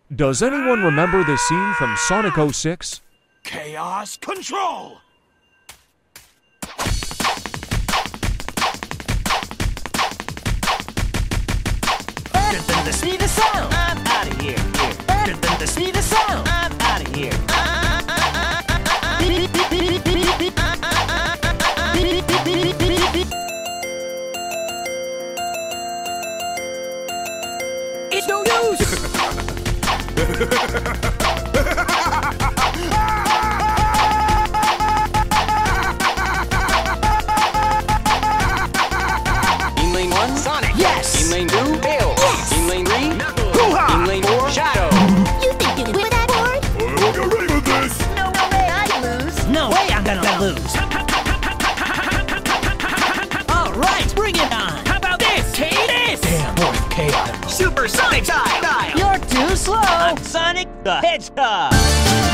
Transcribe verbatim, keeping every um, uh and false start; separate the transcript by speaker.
Speaker 1: Does anyone remember this scene from Sonic oh six?
Speaker 2: Chaos Control!
Speaker 3: Better than the speed of sound. I'm out of here. here. Better than the speed of sound. I'm out of here. It's no use.
Speaker 4: In lane one, Sonic.
Speaker 3: Yes.
Speaker 4: In lane two, Tails.
Speaker 3: Yes.
Speaker 4: In lane three, Knuckles.
Speaker 2: Hoo-ha!
Speaker 4: In lane four, Shadow.
Speaker 5: You think you can win that board?
Speaker 2: I'll get ready with this!
Speaker 5: No, no way I lose.
Speaker 3: No way I'm gonna lose. All right, bring it on. How about this? Take this. Damn, boy, chaos.
Speaker 4: Super Sonic style.
Speaker 3: You're too slow. I'm Sonic the Hedgehog.